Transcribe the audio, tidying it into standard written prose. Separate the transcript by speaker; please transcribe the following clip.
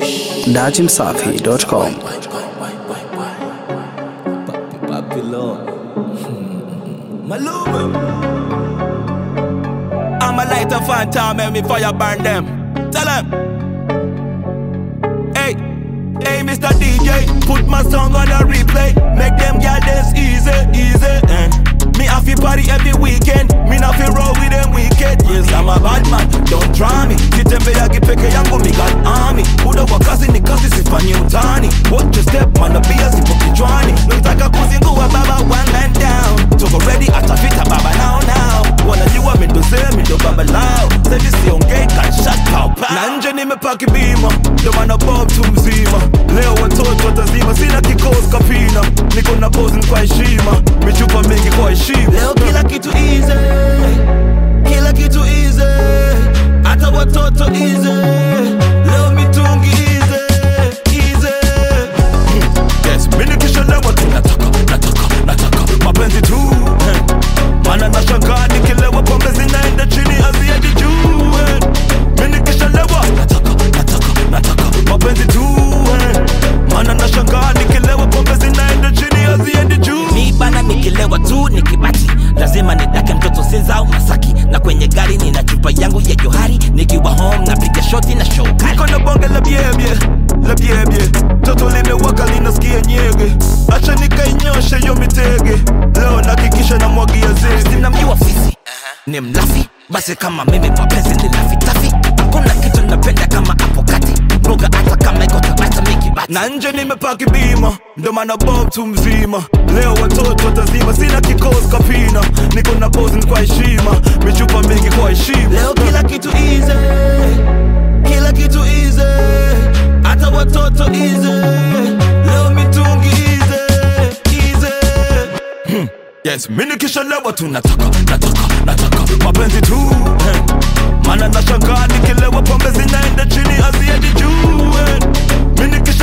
Speaker 1: Dachimsafi.com.
Speaker 2: I'm a lighter phantom, make me fire burn them. Tell them. Hey, hey, Mr. DJ, put my song on a replay. Make them girl dance easy, easy. Me have to party every weekend. Me not fi roll with them wicked. Yes, I'm a bad man, don't try me. Kitembe ya kipeke yangu me got army. Uda wakazi ni kazi sifanyi utani. Watch your step, man, be a sipo kichwani. Nutaka kuzinguwa baba, one man down. Toko ready, atafita baba now. Wanajua mi ndo se, mi ndo baba lao. Sasa siongei kan shut pow pow. Na nje nimepaki bima, ndo maana bob tu mzima. Leo watoto watazima, sina kikosi kapina. Niko na pose kwa heshima, michupa mingi kwa heshima. Leo kila kitu easy, kila kitu easy. Hata watoto easy. Leo mitungi easy, easy. Yes, mimi nikishalewa tu nataka mapenzi tu. Mana nashangaa nikilewa pombe zinaenda chini haziendi juu. Mimi nikishalewa nataka mapenzi tu. Mana nashangaa nikilewa pombe zinaenda chini haziendi juu.
Speaker 3: Mi bana nikilewa tu nikibati, lazima nidake mtoto Sinza au Masaki. Na kwenye gari nina chupa yangu ya Johari. Nikiwa home napiga shoti na show kali.
Speaker 2: Niko na bonge la biebie toto limewaka linasikia nyege. Acha nikainyoshe yo mitege. Leo nakikisha na mwagia zege.
Speaker 3: Sinamjua fisi, ni mlafi. Basi kama mimi mapenzi ni lafi-tafi. Hakuna kitu napenda kama hapo kati. Mboga hata kama iko tabata mikibati.
Speaker 2: Na nje nimepaki bima, ndo maana bob tu mzima. Leo watoto watazima, sina kikosi kapina. Niko na pose kwa heshima, michupa mingi kwa heshima. Leo kila kitu easy, kila kitu easy. Hata watoto easy. Leo mitungi easy, easy. Yes, mimi nikishalewa tu nataka mapenzi tu. Mana nashangaa nikilewa pombe zinaenda chini haziendi juu. Mimi nikishalewa